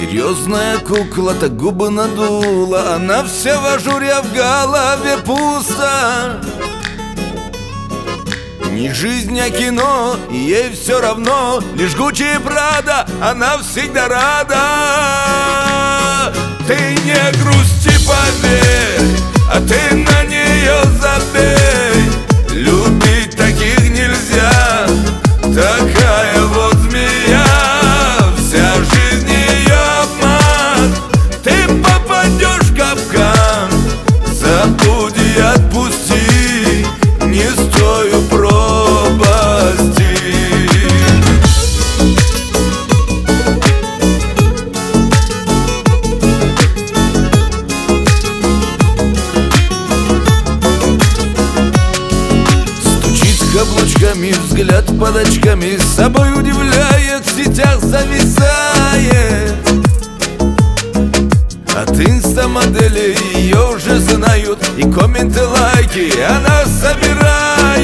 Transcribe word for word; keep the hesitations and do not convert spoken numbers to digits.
Серьезная кукла, так губы надула, она вся в ажуре, а в голове пусто. Не жизнь, а кино, и ей все равно. Лишь Гуччи и Прада, она всегда рада. Ты не грусти, поверь, а ты на нее забей. Любить таких нельзя, такая вот змея. Вся жизнь ее обман, ты попадешь в капкан. Забудь и отпусти, не стою пропасти. Каблучками, взгляд под очками, с собой удивляет, в сетях зависает. От инстамодели ее уже знают, и комменты, лайки она собирает.